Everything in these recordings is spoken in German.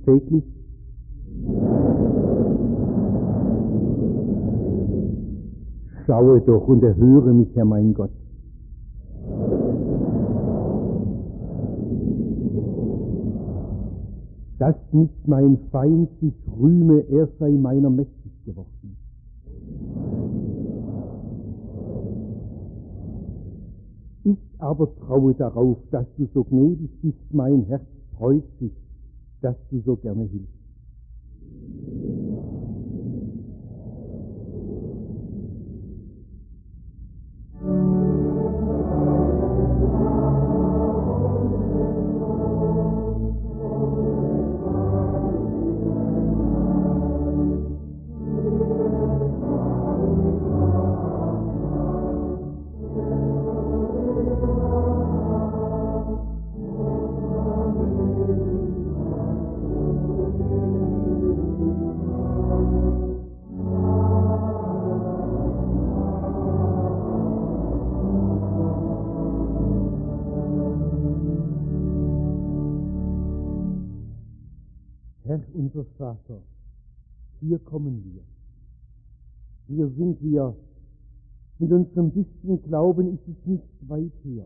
täglich. Schaue doch und erhöre mich, Herr mein Gott. Dass nicht mein Feind sich rühme, er sei meiner mächtig geworden. Ich aber traue darauf, dass du so gnädig bist, mein Herz freut sich, dass du so gerne hilfst. Herr, unser Vater, hier kommen wir. Hier sind wir. Mit unserem bisschen Glauben ist es nicht weit her.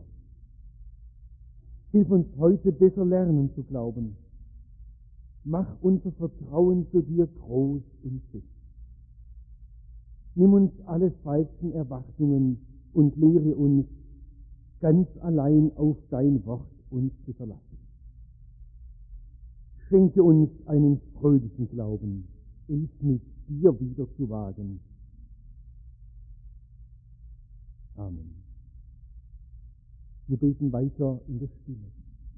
Hilf uns heute besser lernen zu glauben. Mach unser Vertrauen zu dir groß und fest. Nimm uns alle falschen Erwartungen und lehre uns, ganz allein auf dein Wort uns zu verlassen. Schenke uns einen fröhlichen Glauben, es mit dir wieder zu wagen. Amen. Wir beten weiter in der Stille.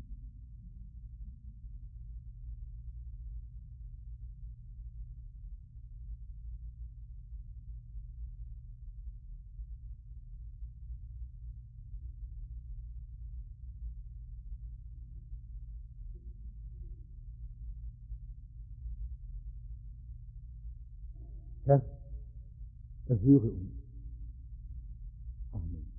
Herr, erhöre uns. Amen.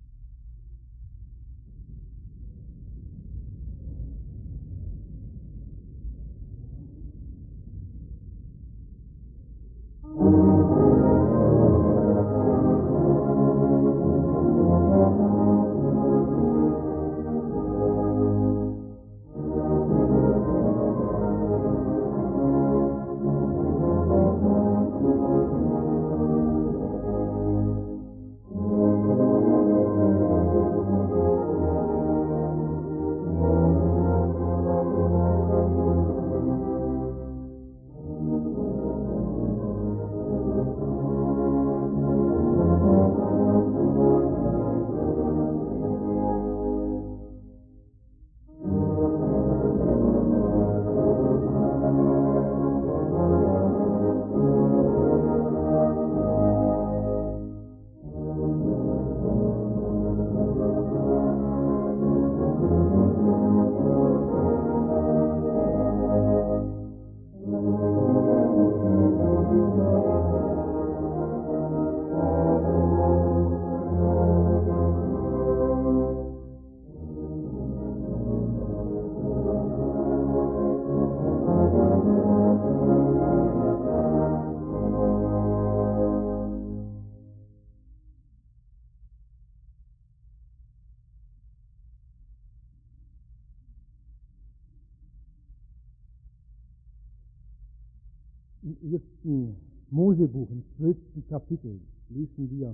Im 1. Mosebuch, im 12. Kapitel, lesen wir: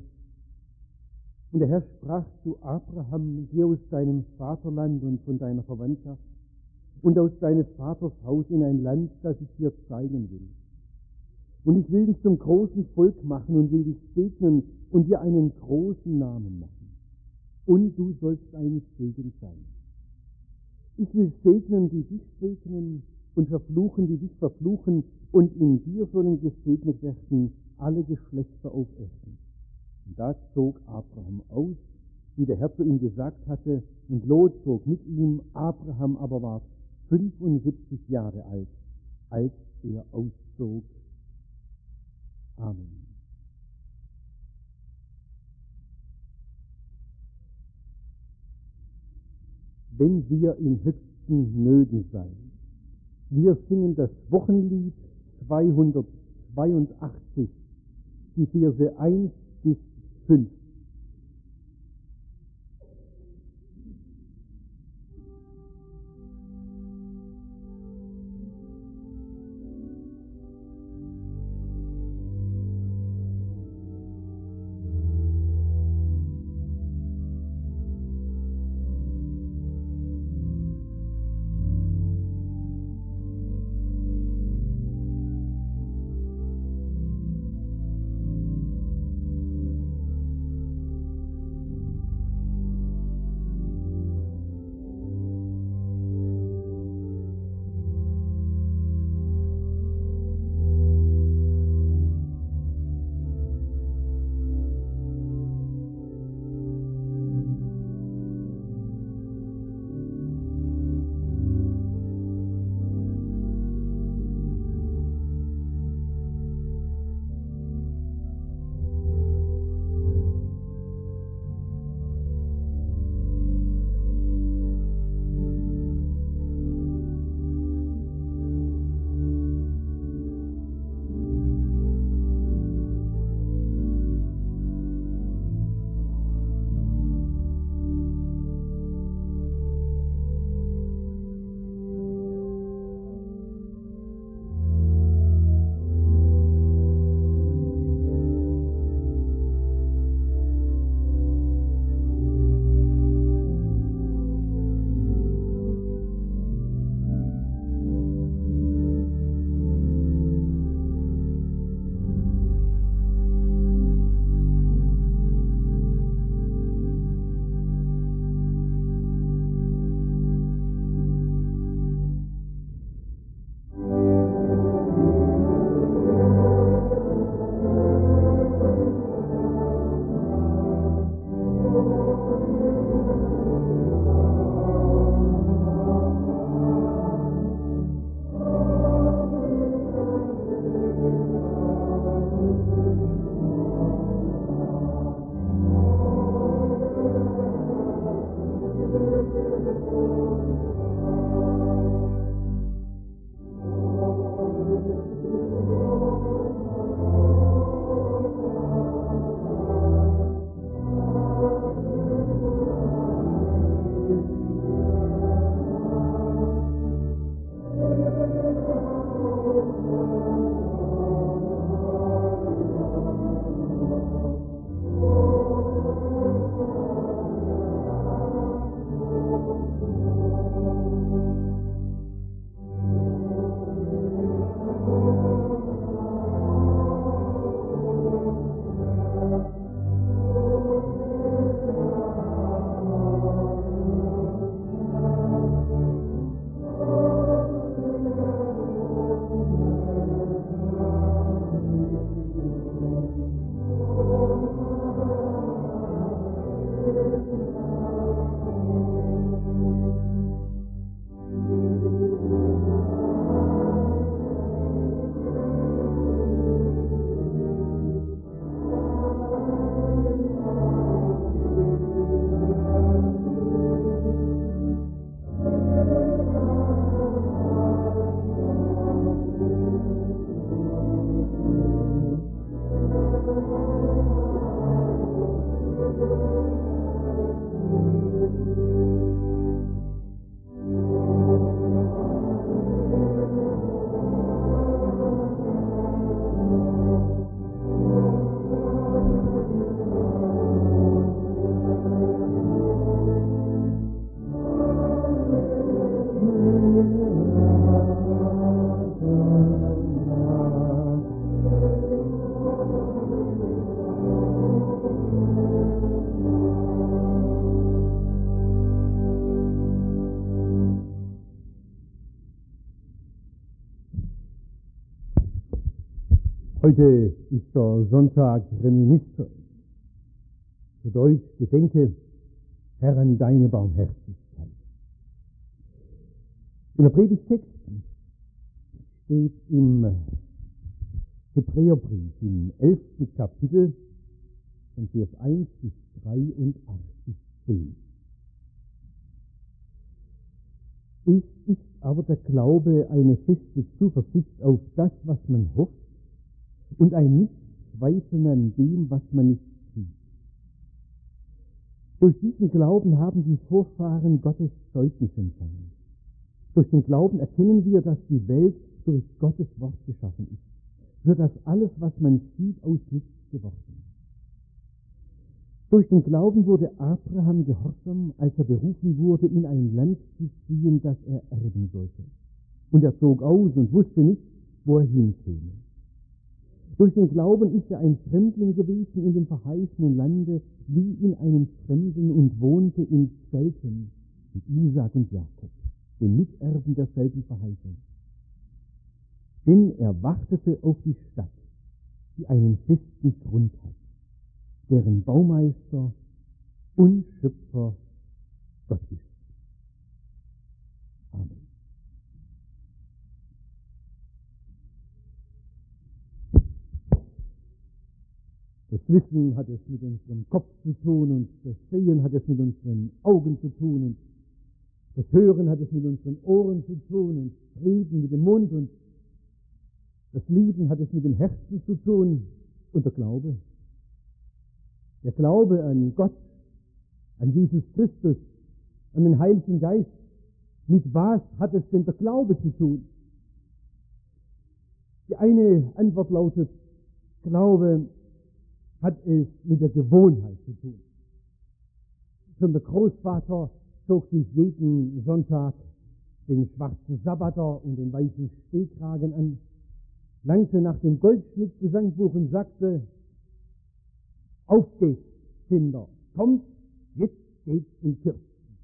Und der Herr sprach zu Abraham: Geh aus deinem Vaterland und von deiner Verwandtschaft und aus deines Vaters Haus in ein Land, das ich dir zeigen will. Und ich will dich zum großen Volk machen und will dich segnen und dir einen großen Namen machen. Und du sollst ein Segen sein. Ich will segnen, die dich segnen, und verfluchen, die dich verfluchen, und in dir sollen gesegnet werden alle Geschlechter auf Erden. Und da zog Abraham aus, wie der Herr zu ihm gesagt hatte, und Lot zog mit ihm. Abraham aber war 75 Jahre alt, als er auszog. Amen. Wenn wir in höchsten Nöten sein, Wir singen das Wochenlied 282, die Verse 1 bis 5. Heute ist der Sonntag Reminiscere. Zu Deutsch Gedenke, Herr, an deine Barmherzigkeit. In der Predigtext steht im Hebräerbrief im 11. Kapitel von Vers 1 bis 3 und 8 bis 10. Es ist aber der Glaube eine feste Zuversicht auf das, was man hofft, und ein Nichtzweifeln an dem, was man nicht sieht. Durch diesen Glauben haben die Vorfahren Gottes Zeugnis empfangen. Durch den Glauben erkennen wir, dass die Welt durch Gottes Wort geschaffen ist, so dass alles, was man sieht, aus nichts geworden ist. Durch den Glauben wurde Abraham gehorsam, als er berufen wurde, in ein Land zu ziehen, das er erben sollte. Und er zog aus und wusste nicht, wo er hinkäme. Durch den Glauben ist er ein Fremdling gewesen in dem verheißenen Lande, wie in einem Fremden, und wohnte in Zelten mit Isaak und Jakob, den Miterben derselben Verheißung. Denn er wartete auf die Stadt, die einen festen Grund hat, deren Baumeister und Schöpfer Gott ist. Amen. Das Wissen hat es mit unserem Kopf zu tun, und das Sehen hat es mit unseren Augen zu tun, und das Hören hat es mit unseren Ohren zu tun, und Reden mit dem Mund, und das Lieben hat es mit dem Herzen zu tun, und der Glaube an Gott, an Jesus Christus, an den Heiligen Geist. Mit was hat es denn der Glaube zu tun? Die eine Antwort lautet, Glaube hat es mit der Gewohnheit zu tun. Schon der Großvater zog sich jeden Sonntag den schwarzen Sabbater und den weißen Stehkragen an, langte nach dem Goldschnitt-Gesangbuch und sagte, auf geht's, Kinder, kommt, jetzt geht's in Kirche.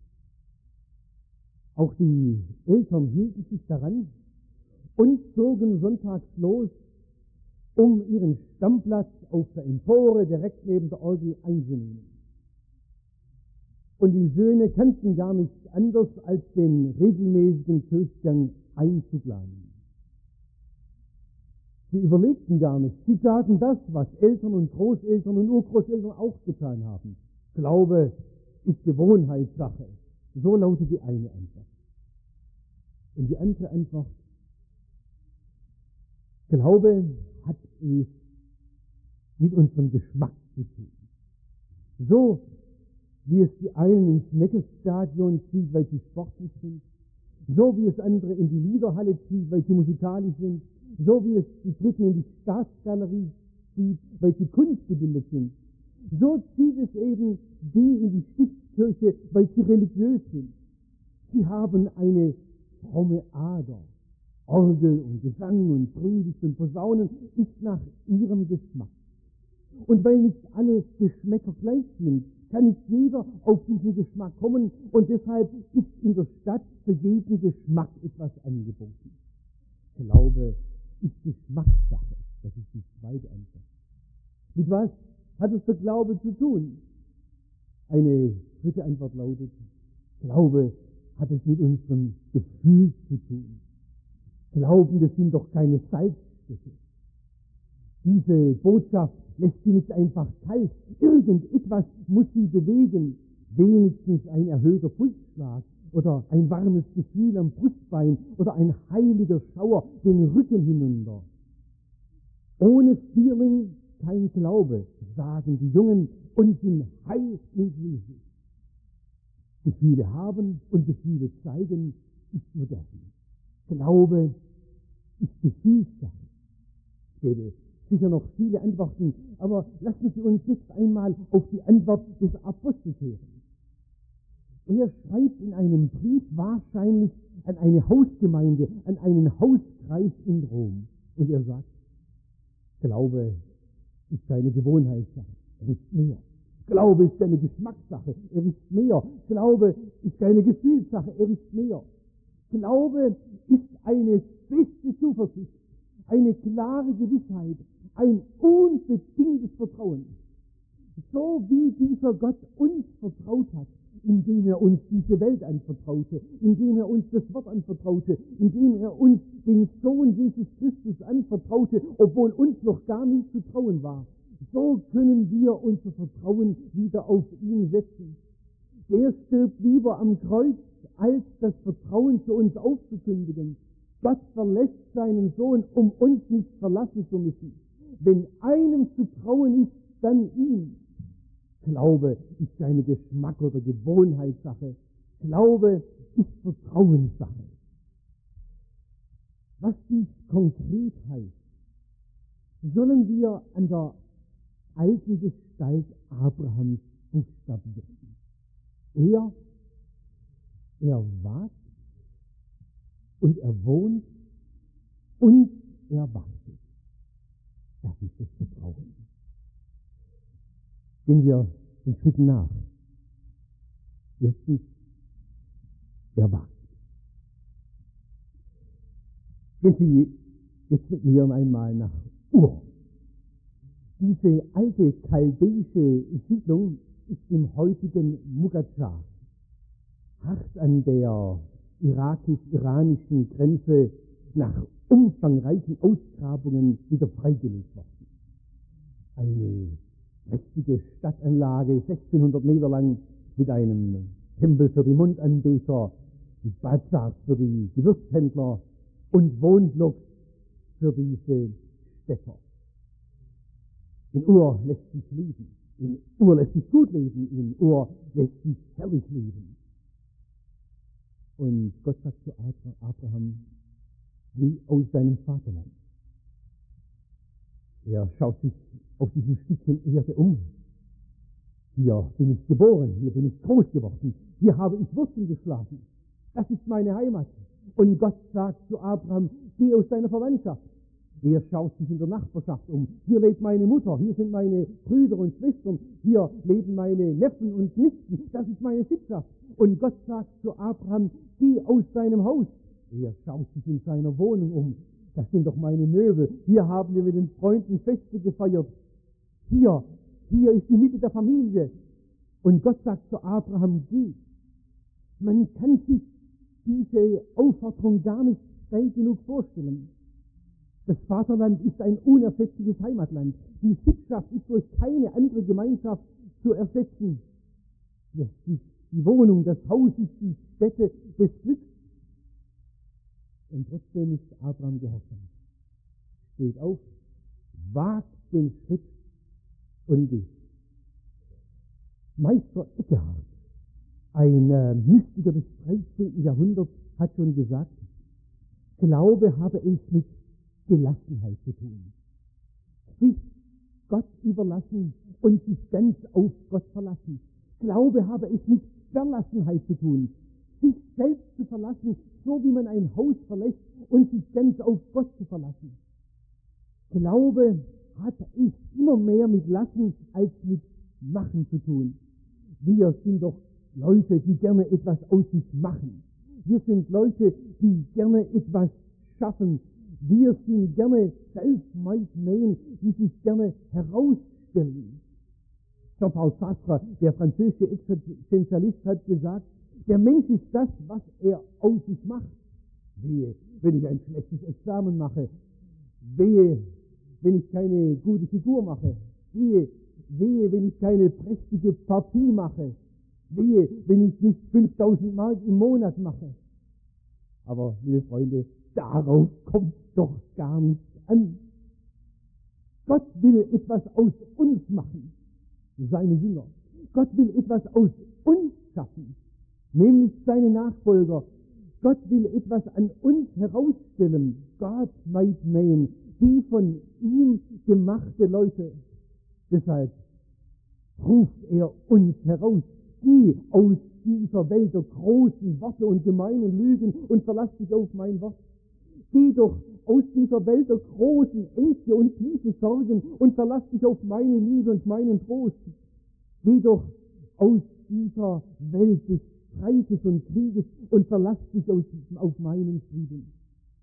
Auch die Eltern hielten sich daran und zogen sonntags los, um ihren Stammplatz auf der Empore direkt neben der Orgel einzunehmen. Und die Söhne kannten gar nichts anderes, als den regelmäßigen Kirchgang einzuplanen. Sie überlegten gar nicht. Sie taten das, was Eltern und Großeltern und Urgroßeltern auch getan haben. Glaube ist Gewohnheitssache. So lautet die eine Antwort. Und die andere Antwort, Glaube hat es mit unserem Geschmack zu tun. So wie es die einen ins Neckarstadion zieht, weil sie sportlich sind, so wie es andere in die Liederhalle zieht, weil sie musikalisch sind, so wie es die Dritten in die Staatsgalerie zieht, weil sie kunstgebildet sind, so zieht es eben die in die Stiftskirche, weil sie religiös sind. Sie haben eine fromme Ader. Orgel und Gesang und Predigt und Posaunen ist nach ihrem Geschmack. Und weil nicht alle Geschmäcker gleich sind, kann nicht jeder auf diesen Geschmack kommen, und deshalb ist in der Stadt für jeden Geschmack etwas angeboten. Glaube ist Geschmackssache. Das ist die zweite Antwort. Mit was hat es der Glaube zu tun? Eine dritte Antwort lautet, Glaube hat es mit unserem Gefühl zu tun. Glauben, das sind doch keine Salzstücke. Diese Botschaft lässt sie nicht einfach kalt. Irgendetwas muss sie bewegen. Wenigstens ein erhöhter Pulsschlag oder ein warmes Gefühl am Brustbein oder ein heiliger Schauer den Rücken hinunter. Ohne Feeling kein Glaube, sagen die Jungen und sind heil in Jesus. Gefühle haben und Gefühle zeigen ist modern. Glaube ist Gefühlssache. Ich gebe sicher noch viele Antworten, aber lassen Sie uns jetzt einmal auf die Antwort des Apostels hören. Er schreibt in einem Brief wahrscheinlich an eine Hausgemeinde, an einen Hauskreis in Rom. Und er sagt, Glaube ist keine Gewohnheitssache, er ist mehr. Glaube ist keine Geschmackssache, er ist mehr. Glaube ist keine Gefühlssache, er ist mehr. Glaube ist eine feste Zuversicht, eine klare Gewissheit, ein unbedingtes Vertrauen. So wie dieser Gott uns vertraut hat, indem er uns diese Welt anvertraute, indem er uns das Wort anvertraute, indem er uns den Sohn Jesus Christus anvertraute, obwohl uns noch gar nie zu trauen war. So können wir unser Vertrauen wieder auf ihn setzen. Der stirbt lieber am Kreuz als das Vertrauen zu uns aufzukündigen. Gott verlässt seinen Sohn, um uns nicht verlassen zu müssen. Wenn einem zu trauen ist, dann ihm. Glaube ist eine Geschmack- oder Gewohnheitssache. Glaube ist Vertrauenssache. Was dies konkret heißt, sollen wir an der alten Gestalt Abrahams buchstabieren. Er wagt und er wohnt und er wartet. Das ist das Vertrauen. Gehen wir den Schritten nach. Erstens, er wartet. Gehen Sie jetzt mit mir einmal nach Ur. Diese alte chaldäische Siedlung ist im heutigen Mugatsar, hart an der irakisch-iranischen Grenze nach umfangreichen Ausgrabungen wieder freigelegt worden. Eine mächtige Stadtanlage, 1600 Meter lang, mit einem Tempel für die Mundanbeter, mit Bazars für die Gewürzhändler und Wohnblocks für diese Städter. In Ur lässt sich leben, in Ur lässt sich gut leben, in Ur lässt sich herrlich leben. Und Gott sagt zu Abraham, geh aus deinem Vaterland. Er schaut sich auf diesem Stückchen Erde um. Hier bin ich geboren, hier bin ich groß geworden, hier habe ich Wurzeln geschlagen. Das ist meine Heimat. Und Gott sagt zu Abraham, geh aus deiner Verwandtschaft. Er schaut sich in der Nachbarschaft um. Hier lebt meine Mutter, hier sind meine Brüder und Schwestern, hier leben meine Neffen und Nichten. Das ist meine Sippschaft. Und Gott sagt zu Abraham, geh aus deinem Haus. Er schaut sich in seiner Wohnung um. Das sind doch meine Möbel. Hier haben wir mit den Freunden Feste gefeiert. Hier ist die Mitte der Familie. Und Gott sagt zu Abraham, geh. Man kann sich diese Aufforderung gar nicht steil genug vorstellen. Das Vaterland ist ein unersetzliches Heimatland. Die Sippschaft ist durch keine andere Gemeinschaft zu ersetzen. Die Wohnung, das Haus ist die Stätte des Glücks. Und trotzdem ist Abraham gehorsam. Steht auf, wagt den Schritt und geht. Meister Eckhart, ein Mystiker des 13. Jahrhunderts, hat schon gesagt, Glaube habe es mit Gelassenheit zu tun. Sich Gott überlassen und sich ganz auf Gott verlassen. Glaube habe es mit Verlassenheit zu tun. Sich selbst zu verlassen, so wie man ein Haus verlässt und sich ganz auf Gott zu verlassen. Glaube hat es immer mehr mit Lassen als mit Machen zu tun. Wir sind doch Leute, die gerne etwas aus sich machen. Wir sind Leute, die gerne etwas schaffen. Wir sind gerne self-made men, die sich gerne herausstellen. Jean-Paul Sartre, der französische Existenzialist, hat gesagt, der Mensch ist das, was er aus sich macht. Wehe, wenn ich ein schlechtes Examen mache. Wehe, wenn ich keine gute Figur mache. Wehe, wenn ich keine prächtige Partie mache. Wehe, wenn ich nicht 5000 Mark im Monat mache. Aber, liebe Freunde, darauf kommt doch gar nichts an. Gott will etwas aus uns machen, seine Jünger. Gott will etwas aus uns schaffen, nämlich seine Nachfolger. Gott will etwas an uns herausstellen, God made man, die von ihm gemachte Leute. Deshalb ruft er uns heraus, geh aus dieser Welt der großen Worte und gemeinen Lügen und verlass dich auf mein Wort. Geh doch aus dieser Welt der großen Ängste und tiefen Sorgen und verlass dich auf meine Liebe und meinen Trost. Geh doch aus dieser Welt des Streites und Krieges und verlass dich auf meinen Frieden.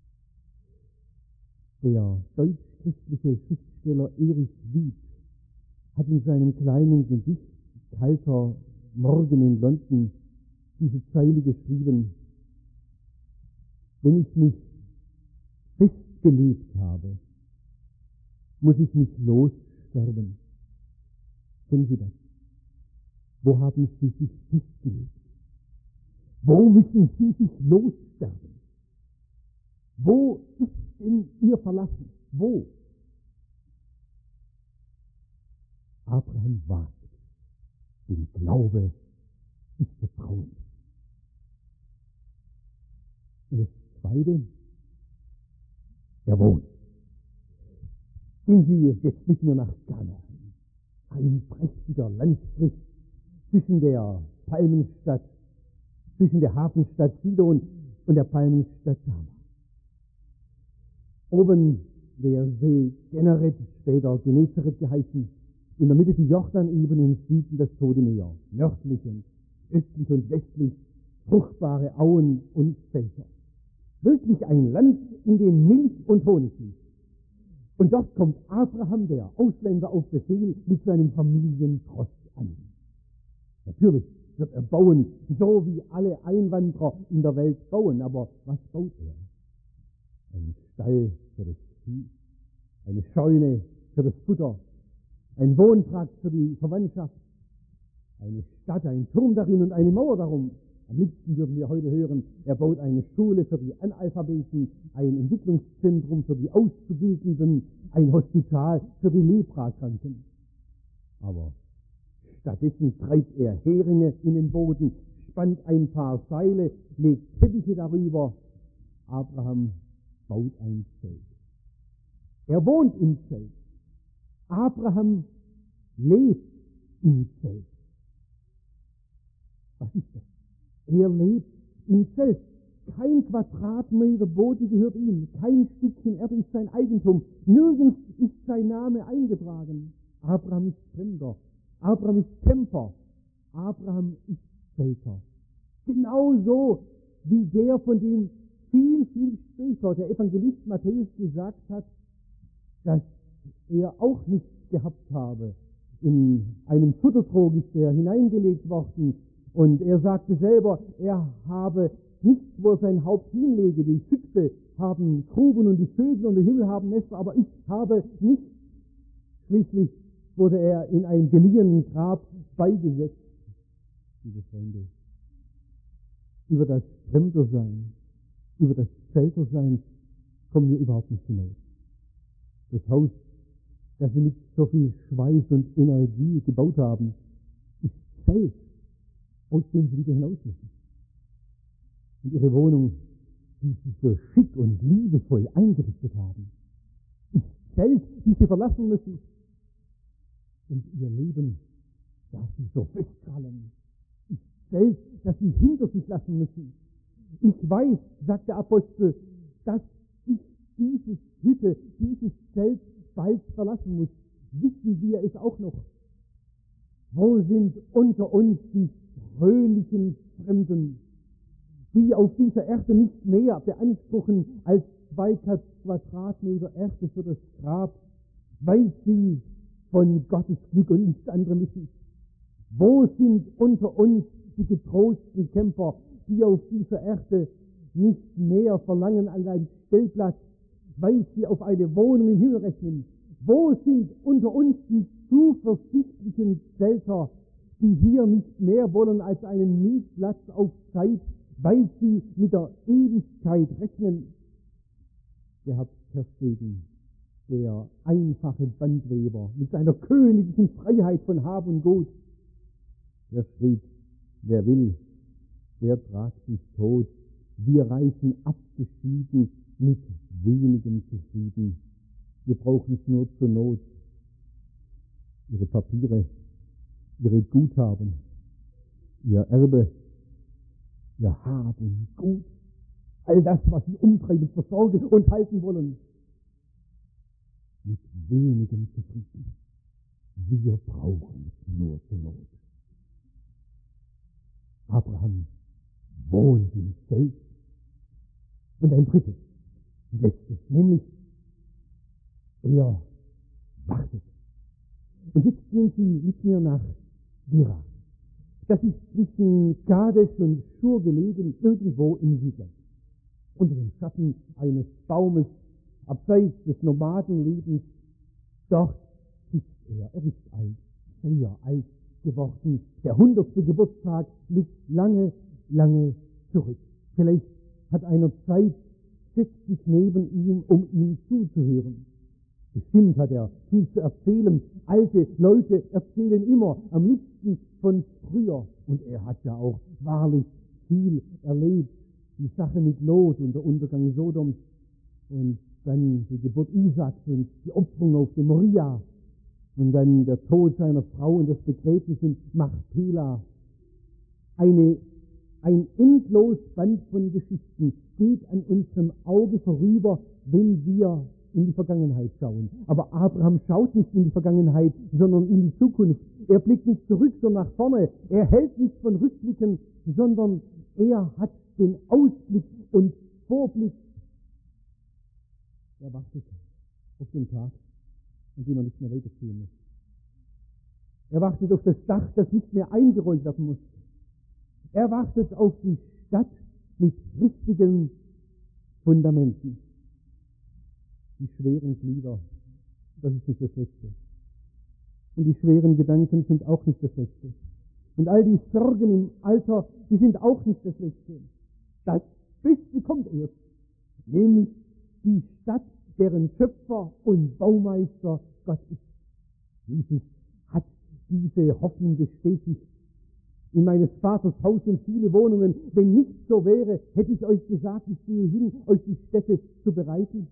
Der deutsch-christliche Schriftsteller Erich Wied hat in seinem kleinen Gedicht Kalter Morgen in London diese Zeile geschrieben: Wenn ich mich festgelebt habe, muss ich mich lossterben. Kennen Sie das? Wo haben Sie sich festgelebt? Wo müssen Sie sich lossterben? Wo ist denn Ihr Verlassen? Wo? Abraham wagt. Den Glaube ist Vertrauen. Und das Zweite, er wohnt. Gehen Sie jetzt mit mir nach Ghana. Ein prächtiger Landstrich zwischen der Palmenstadt, zwischen der Hafenstadt Sidon und der Palmenstadt Sama. Oben der See Genezareth, später Genezareth geheißen, in der Mitte die Jordanebene und im Süden das Tote Meer, nördlich und östlich und westlich fruchtbare Auen und Felder. Wirklich ein Land, in dem Milch und Honig fließt. Und dort kommt Abraham, der Ausländer, auf Befehl mit seinem Familientross an. Natürlich wird er bauen, so wie alle Einwanderer in der Welt bauen. Aber was baut er? Einen Stall für das Vieh, eine Scheune für das Futter, ein Wohntrakt für die Verwandtschaft, eine Stadt, ein Turm darin und eine Mauer darum. Am liebsten würden wir heute hören, er baut eine Schule für die Analphabeten, ein Entwicklungszentrum für die Auszubildenden, ein Hospital für die Leprakranken. Aber stattdessen treibt er Heringe in den Boden, spannt ein paar Seile, legt Teppiche darüber. Abraham baut ein Zelt. Er wohnt im Zelt. Abraham lebt im Zelt. Was ist das? Er lebt im Zelt. Kein Quadratmeter Boden gehört ihm. Kein Stückchen Erde ist sein Eigentum. Nirgends ist sein Name eingetragen. Abraham ist Fremder. Abraham ist Camper. Abraham ist Zelter. Genauso wie der, von dem viel später der Evangelist Matthäus gesagt hat, dass er auch nichts gehabt habe. In einem Futtertrog ist er hineingelegt worden. Und er sagte selber, er habe nichts, wo er sein Haupt hinlege. Die Füchse haben Gruben und die Vögel und der Himmel haben Nester, aber ich habe nichts. Schließlich wurde er in einem geliehenen Grab beigesetzt. Liebe Freunde, über das Fremdersein, über das Zeltersein kommen wir überhaupt nicht hinaus. Das Haus, das sie mit so viel Schweiß und Energie gebaut haben, ist Zelt, aus dem sie wieder hinaus müssen. Und ihre Wohnung, die sie so schick und liebevoll eingerichtet haben, ist Zelt, die sie verlassen müssen. Und ihr Leben, das sie so festkrallen, ist Zelt, das sie hinter sich lassen müssen. Ich weiß, sagt der Apostel, dass ich diese Hütte, dieses Zelt bald verlassen muss. Wissen wir es auch noch? Wo sind unter uns die fröhlichen Fremden, die auf dieser Erde nicht mehr beanspruchen als 2 Quadratmeter Erde für das Grab, weil sie von Gottes Glück und nichts anderem wissen? Wo sind unter uns die getrosten Camper, die auf dieser Erde nicht mehr verlangen als einen Stellplatz, weil sie auf eine Wohnung im Himmel rechnen? Wo sind unter uns die zuversichtlichen Zelter, die hier nicht mehr wollen als einen Mietplatz auf Zeit, weil sie mit der Ewigkeit rechnen? Ihr habt Terstegen, der einfache Bandweber mit seiner königlichen Freiheit von Hab und Gut. Er schrieb, wer will, der tragt sich tot. Wir reisen abgeschieden, mit wenigem zufrieden. Wir brauchen es nur zur Not. Ihre Papiere, ihre Guthaben, ihr Erbe, ihr Hab und Gut, all das, was sie umtreiben, versorgen und halten wollen, mit wenigem zufrieden. Wir brauchen es nur zur Not. Abraham wohnt im Zelt. Und ein drittes, und letztes, nämlich er wartet. Und jetzt gehen Sie mit mir nach Gerar. Das ist zwischen Kadesh und Schur gelegen, irgendwo im Südland. Unter dem Schatten eines Baumes, abseits des Nomadenlebens. Dort sitzt er. Er ist alt, sehr alt geworden. Der 100. Geburtstag liegt lange zurück. Vielleicht hat einer Zeit, setzt sich neben ihm, um ihm zuzuhören. Bestimmt hat er viel zu erzählen. Alte Leute erzählen immer am liebsten von früher. Und er hat ja auch wahrlich viel erlebt. Die Sache mit Lot und der Untergang Sodoms und dann die Geburt Isaaks und die Opferung auf dem Moria und dann der Tod seiner Frau und das Begräbnis in Machpela. Ein endlos Band von Geschichten geht an unserem Auge vorüber, wenn wir in die Vergangenheit schauen. Aber Abraham schaut nicht in die Vergangenheit, sondern in die Zukunft. Er blickt nicht zurück, sondern nach vorne. Er hält nicht von Rückblicken, sondern er hat den Ausblick und Vorblick. Er wartet auf den Tag, an dem er nicht mehr weiterziehen muss. Er wartet auf das Dach, das nicht mehr eingerollt werden muss. Er wartet auf die Stadt mit richtigen Fundamenten. Die schweren Glieder, das ist nicht das Letzte. Und die schweren Gedanken sind auch nicht das Letzte. Und all die Sorgen im Alter, die sind auch nicht das Letzte. Das Beste kommt erst, nämlich die Stadt, deren Schöpfer und Baumeister Gott ist. Jesus hat diese Hoffnung bestätigt. In meines Vaters Haus sind viele Wohnungen. Wenn nicht so wäre, hätte ich euch gesagt, ich gehe hin, euch die Städte zu bereiten.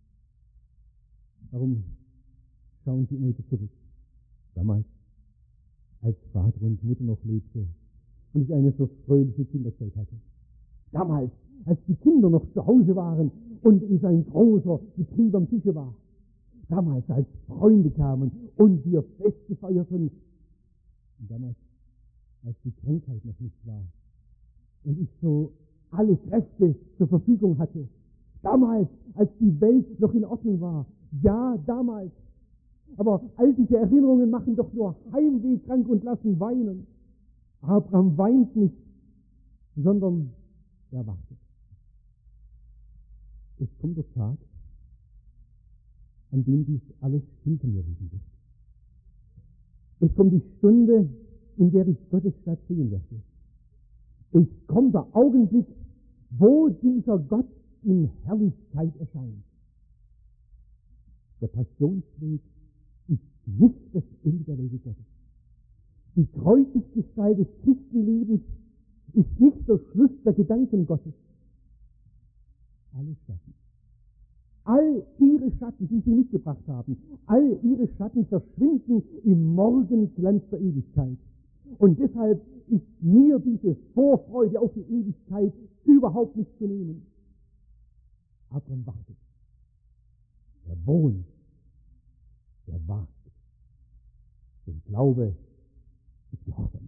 Warum schauen Sie heute zurück? Damals, als Vater und Mutter noch lebte und ich eine so fröhliche Kinderzeit hatte. Damals, als die Kinder noch zu Hause waren und es ein großer Betrieb am Tische war. Damals, als Freunde kamen und wir Feste feierten. Und damals, als die Krankheit noch nicht war und ich so alle Kräfte zur Verfügung hatte. Damals, als die Welt noch in Ordnung war. Ja, damals. Aber all diese Erinnerungen machen doch nur Heimweh krank und lassen weinen. Abraham weint nicht, sondern er wartet. Es kommt der Tag, an dem dies alles hinter mir liegen wird. Es kommt die Stunde, in der ich Gottes Stadt sehen werde. Es kommt der Augenblick, wo dieser Gott in Herrlichkeit erscheint. Der Passionsweg ist nicht das Ende der Wege Gottes. Die Kreuzesgestalt des Christenlebens ist nicht der Schluss der Gedanken Gottes. Alle Schatten, all ihre Schatten, die sie mitgebracht haben, all ihre Schatten verschwinden im Morgenglanz der Ewigkeit. Und deshalb ist mir diese Vorfreude auf die Ewigkeit überhaupt nicht zu nehmen. Abraham wartet. Er wohnt. Er wagt. Der Glaube ist Gehorsam.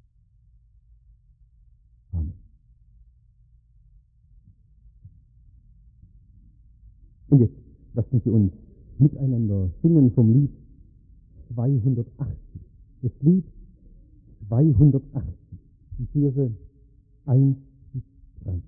Amen. Und jetzt lassen Sie uns miteinander singen vom Lied 280. Das Lied 280, die Verse 1 bis 3.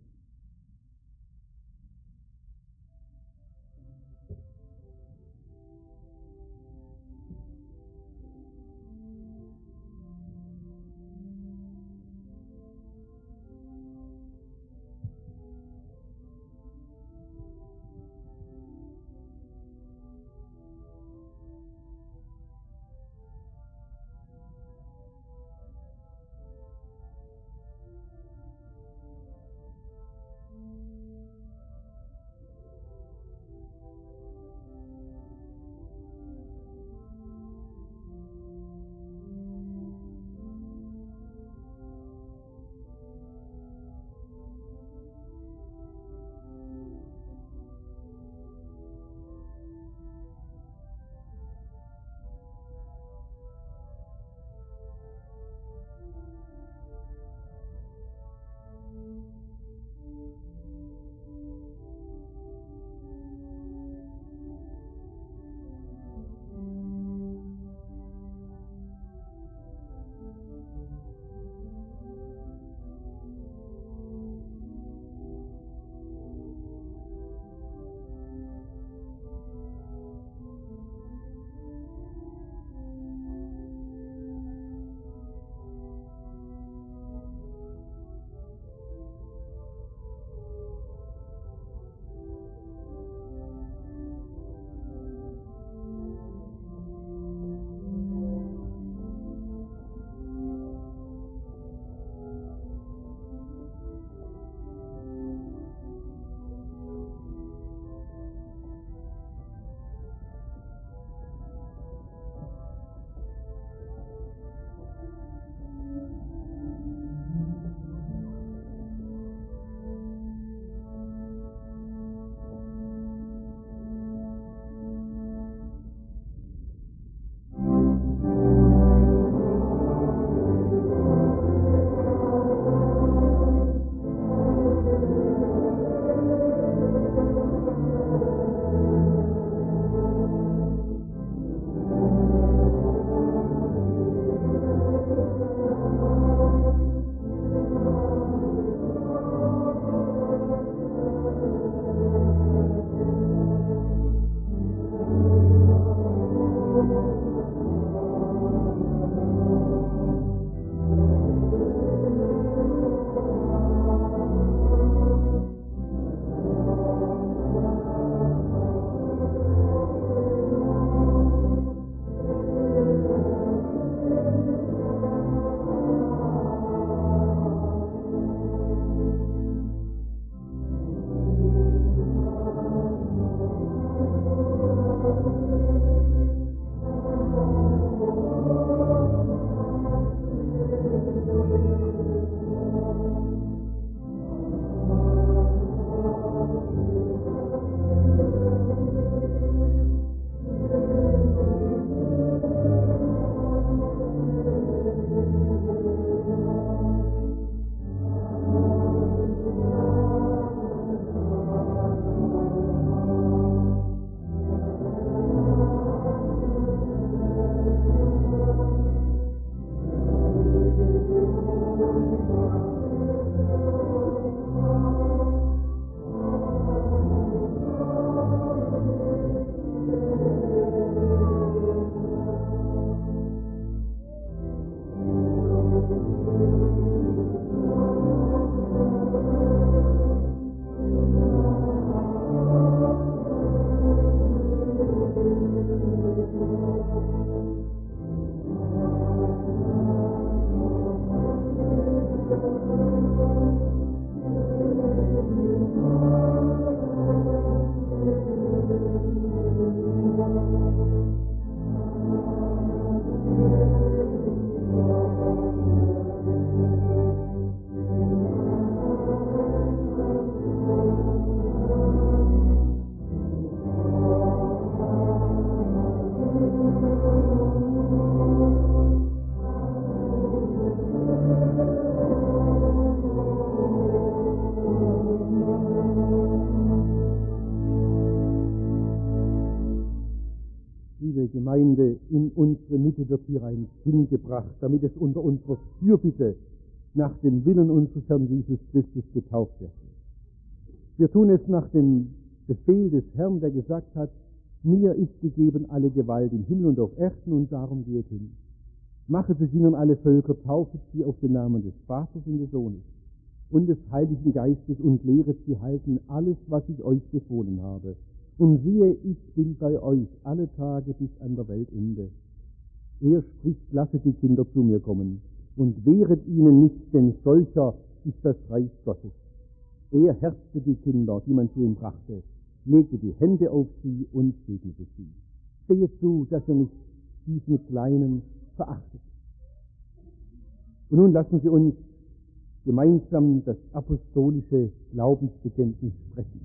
liebe Gemeinde, in unsere Mitte wird hier ein Kind gebracht, damit es unter unserer Fürbitte nach dem Willen unseres Herrn Jesus Christus getauft wird. Wir tun es nach dem Befehl des Herrn, der gesagt hat, mir ist gegeben alle Gewalt im Himmel und auf Erden und darum geht hin. Machet es nun alle Völker, taufet sie auf den Namen des Vaters und des Sohnes und des Heiligen Geistes und lehret sie halten alles, was ich euch befohlen habe. Und siehe, ich bin bei euch alle Tage bis an der Weltende. Er spricht, lasset die Kinder zu mir kommen und wehret ihnen nicht, denn solcher ist das Reich Gottes. Er herzte die Kinder, die man zu ihm brachte, legte die Hände auf sie und segnete sie. Sehet zu, dass ihr nicht diesen Kleinen verachtet. Und nun lassen Sie uns gemeinsam das apostolische Glaubensbekenntnis sprechen.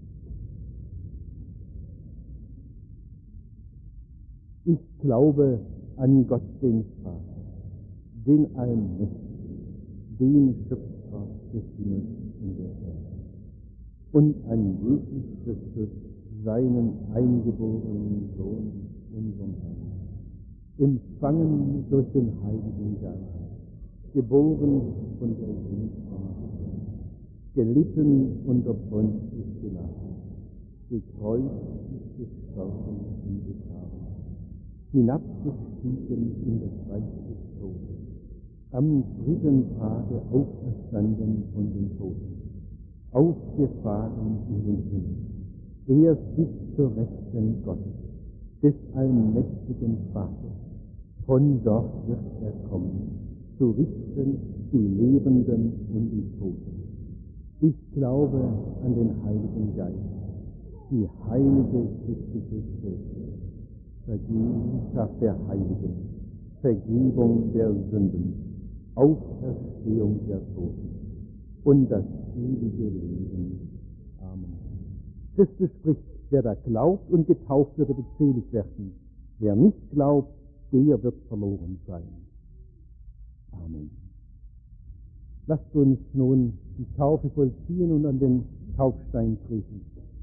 Ich glaube an Gott, den Vater, den Allmächtigen, den Schöpfer des Himmels und der Erde, und an Jesus Christus, seinen eingeborenen Sohn, unseren Herrn, empfangen durch den Heiligen Geist, geboren von der Jungfrau, gelitten unter Pontius Pilatus, gekreuzigt, gestorben und begraben, hinabgestiegen in das Reich des Todes, am dritten Tage auferstanden von den Toten, aufgefahren in den Himmel. Er sitzt zur Rechten Gottes, des allmächtigen Vaters. Von dort wird er kommen, zu richten die Lebenden und die Toten. Ich glaube an den Heiligen Geist, die heilige christliche Kirche, Vergebung der Heiligen, Vergebung der Sünden, Auferstehung der Toten und das ewige Leben. Amen. Christus spricht, wer da glaubt und getauft wird, wird selig werden. Wer nicht glaubt, der wird verloren sein. Amen. Lasst uns nun die Taufe vollziehen und an den Taufstein treten.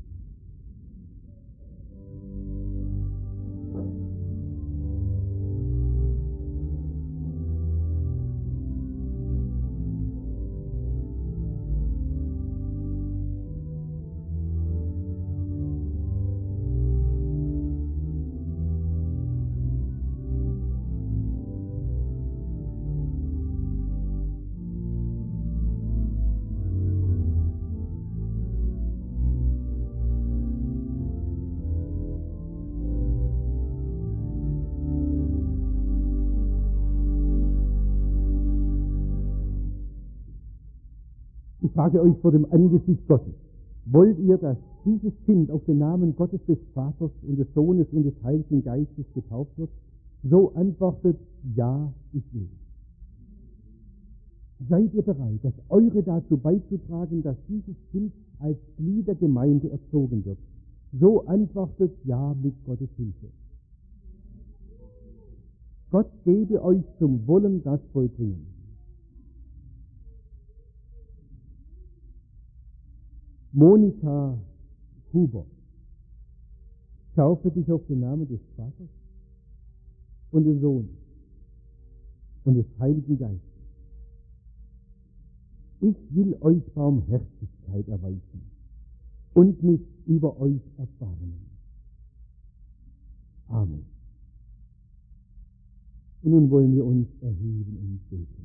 Ich frage euch vor dem Angesicht Gottes, wollt ihr, dass dieses Kind auf den Namen Gottes des Vaters und des Sohnes und des Heiligen Geistes getauft wird? So antwortet, ja, ich will. Seid ihr bereit, das Eure dazu beizutragen, dass dieses Kind als Glied der Gemeinde erzogen wird? So antwortet, ja, mit Gottes Hilfe. Gott gebe euch zum Wollen das vollbringen. Monika Huber, taufe dich auf den Namen des Vaters und des Sohnes und des Heiligen Geistes. Ich will euch Barmherzigkeit erweisen und mich über euch erbarmen. Amen. Und nun wollen wir uns erheben und beten.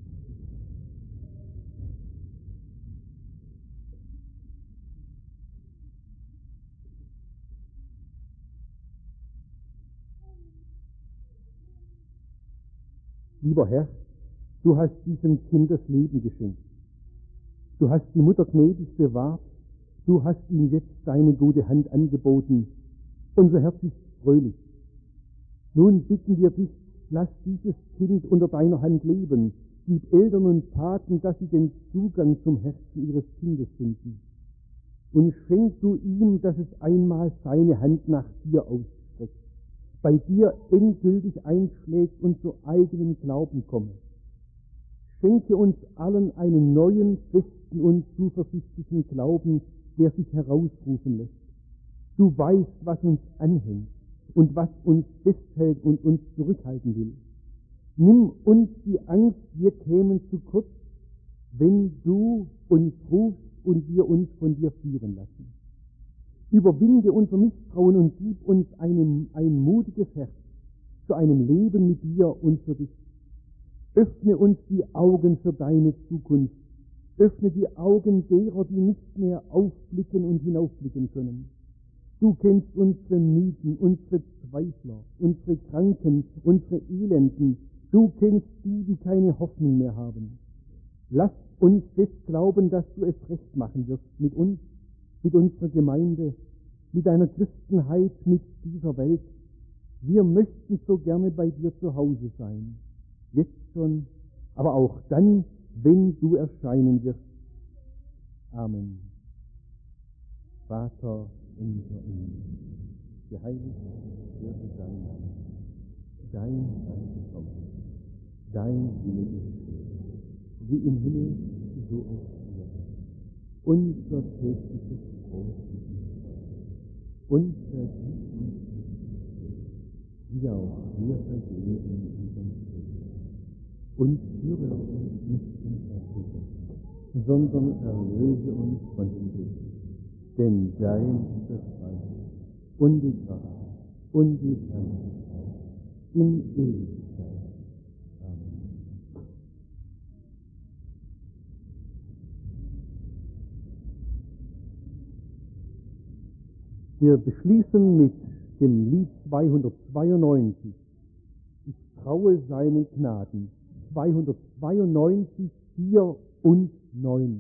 Lieber Herr, du hast diesem Kind das Leben geschenkt. Du hast die Mutter gnädig bewahrt. Du hast ihm jetzt deine gute Hand angeboten. Unser Herz ist fröhlich. Nun bitten wir dich, lass dieses Kind unter deiner Hand leben. Gib Eltern und Paten, dass sie den Zugang zum Herzen ihres Kindes finden. Und schenk du ihm, dass es einmal seine Hand nach dir ausstreckt, bei dir endgültig einschlägt und zu eigenem Glauben komme. Schenke uns allen einen neuen, festen und zuversichtlichen Glauben, der sich herausrufen lässt. Du weißt, was uns anhängt, und was uns festhält und uns zurückhalten will. Nimm uns die Angst, wir kämen zu kurz, wenn du uns rufst und wir uns von dir führen lassen. Überwinde unser Misstrauen und gib uns ein mutiges Herz zu einem Leben mit dir und für dich. Öffne uns die Augen für deine Zukunft. Öffne die Augen derer, die nicht mehr aufblicken und hinaufblicken können. Du kennst unsere Müden, unsere Zweifler, unsere Kranken, unsere Elenden. Du kennst die keine Hoffnung mehr haben. Lass uns fest glauben, dass du es recht machen wirst mit uns, mit unserer Gemeinde, mit deiner Christenheit, mit dieser Welt. Wir möchten so gerne bei dir zu Hause sein. Jetzt schon, aber auch dann, wenn du erscheinen wirst. Amen. Vater unser im Himmel, geheiligt werde dein Name, dein Reich komme, dein Wille geschehe, wie im Himmel, so auf Erden. Unser tägliches Brot gib uns heute, und vergib uns unsere Schuld, wie auch wir vergeben unseren Schuldigern. Und führe uns nicht in Versuchung, sondern erlöse uns von dem Bösen. Denn dein ist das Reich und die Kraft und die Herrlichkeit in Ewigkeit. Amen. Wir beschließen mit dem Lied 292. Ich traue seinen Gnaden. 292, 4 und 9.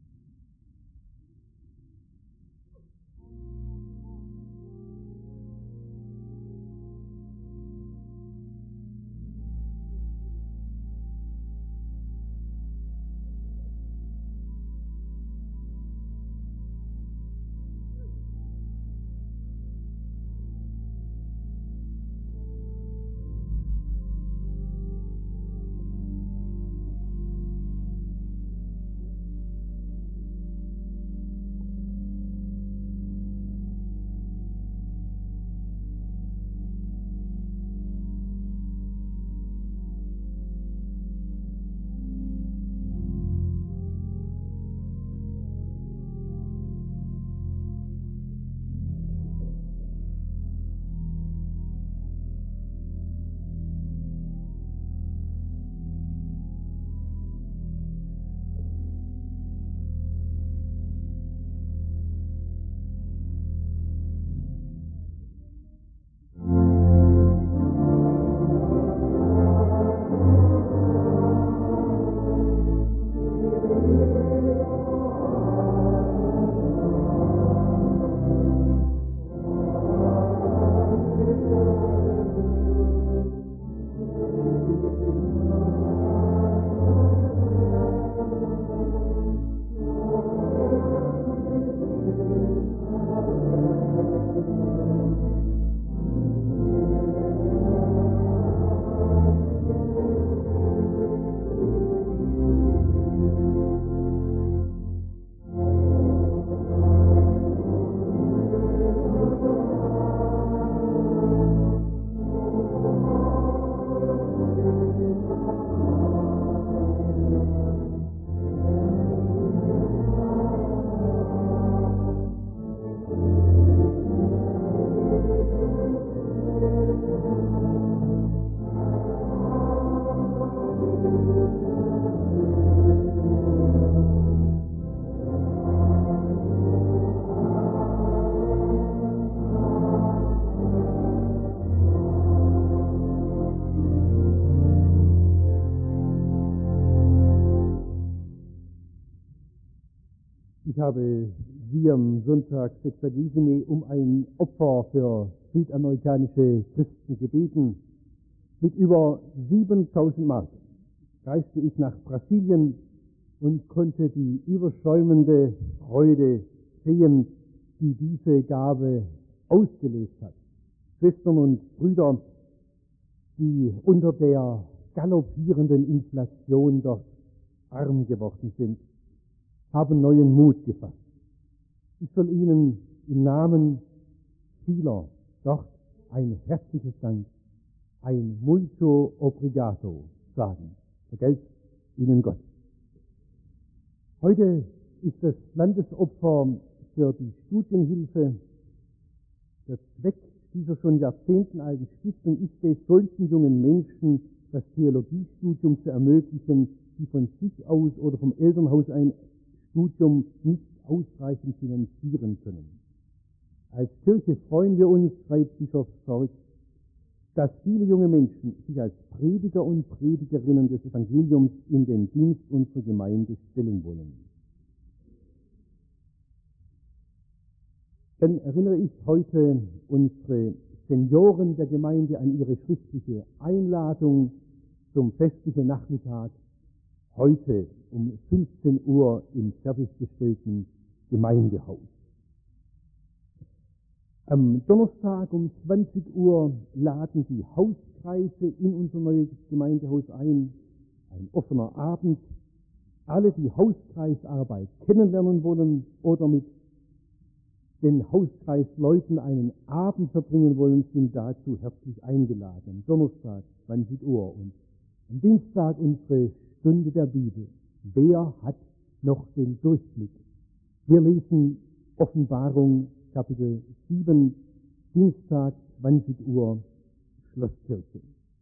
Ich habe Sie am Sonntag Sexagesime um ein Opfer für südamerikanische Christen gebeten. Mit über 7.000 Mark reiste ich nach Brasilien und konnte die überschäumende Freude sehen, die diese Gabe ausgelöst hat. Schwestern und Brüder, die unter der galoppierenden Inflation dort arm geworden sind, haben neuen Mut gefasst. Ich soll Ihnen im Namen vieler dort ein herzliches Dank, ein muito obrigado sagen. Vergelt's Ihnen Gott. Heute ist das Landesopfer für die Studienhilfe. Der Zweck dieser schon Jahrzehnten alten Stiftung ist es, solchen jungen Menschen das Theologiestudium zu ermöglichen, die von sich aus oder vom Elternhaus ein Studium nicht ausreichend finanzieren können. Als Kirche freuen wir uns, schreibt Bischof Storch, dass viele junge Menschen sich als Prediger und Predigerinnen des Evangeliums in den Dienst unserer Gemeinde stellen wollen. Dann erinnere ich heute unsere Senioren der Gemeinde an ihre schriftliche Einladung zum festlichen Nachmittag heute um 15 Uhr im fertiggestellten Gemeindehaus. Am Donnerstag um 20 Uhr laden die Hauskreise in unser neues Gemeindehaus ein. Ein offener Abend. Alle, die Hauskreisarbeit kennenlernen wollen oder mit den Hauskreisleuten einen Abend verbringen wollen, sind dazu herzlich eingeladen. Am Donnerstag 20 Uhr und am Dienstag unsere Stunde der Bibel. Wer hat noch den Durchblick? Wir lesen Offenbarung Kapitel 7, Dienstag 20 Uhr, Schlosskirche.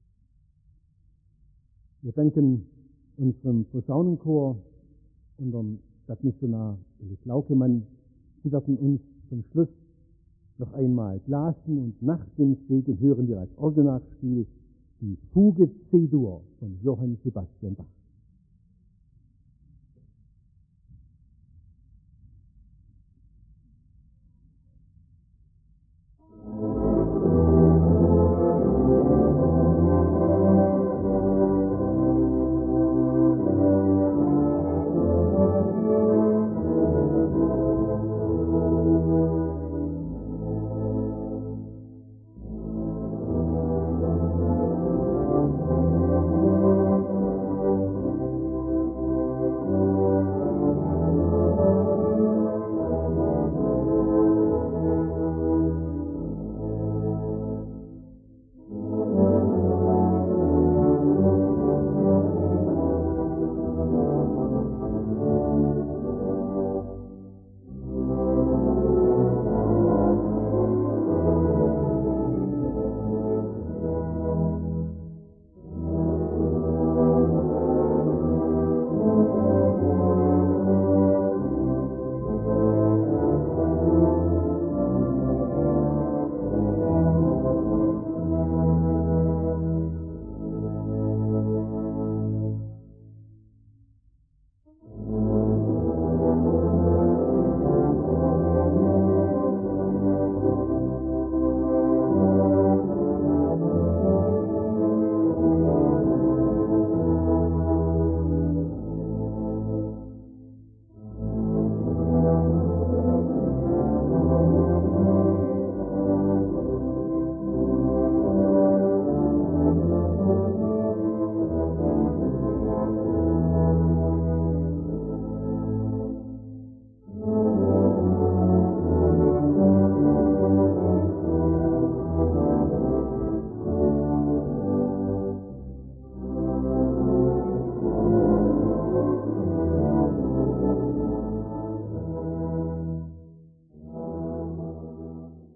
Wir danken unserem Posaunenchor und dem Stadtmissionar Elis Laukemann. Sie werden uns zum Schluss noch einmal blasen und nach dem Segen hören wir als Orgelnachspiel die Fuge C-Dur von Johann Sebastian Bach.